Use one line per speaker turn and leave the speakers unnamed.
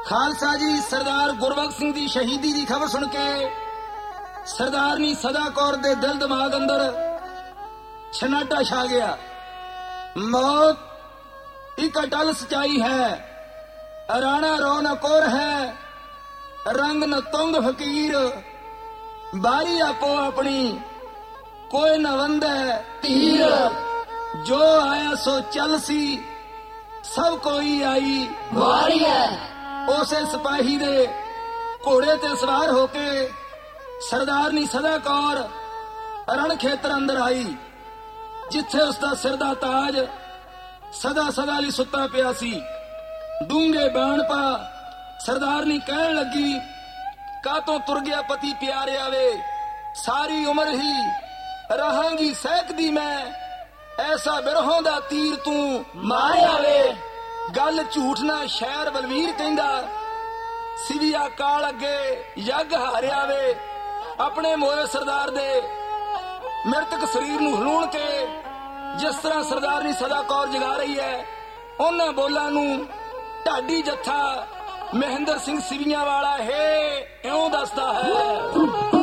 खालसा जी सरदार गुरबख्श सिंह की शहीदी की खबर सुन के सरदारनी सदा कौर दे दिल दिमाग अंदर छनाटा छा गया। मौत एक अटल सच्चाई है, राणा रो न कोर है, रंग न तुंग फकीर, बारी आपो अपनी कोई न वंदे तीर, जो आया सो चल सी सब कोई आई वारी है। उसे सिपाही दे घोड़े ते सवार होके सरदारनी सदा कौर रण खेतर अंदर आई, जिथे उसका सिर दा ताज सदा सदा लई सुता पिया सी। डूंगे बाण पा सरदारनी कहन लगी, कातों तुर गया पति प्यारे आवे, सारी उम्र ही रहांगी सहकदी मैं, ऐसा बिरहों दा तीर तू मारे आवे। गल झूठ ना शहर बलवीर कहंदा, सिविया काल अगे यग हारिया वे। अपने मोए सरदार दे मृतक शरीर नूं हलूण के जिस तरह सरदारनी सदा कौर जगा रही है, उन्हां बोलां नूं ढाडी जत्था महेंद्र सिंह सिविया वाला है इउं दसदा है।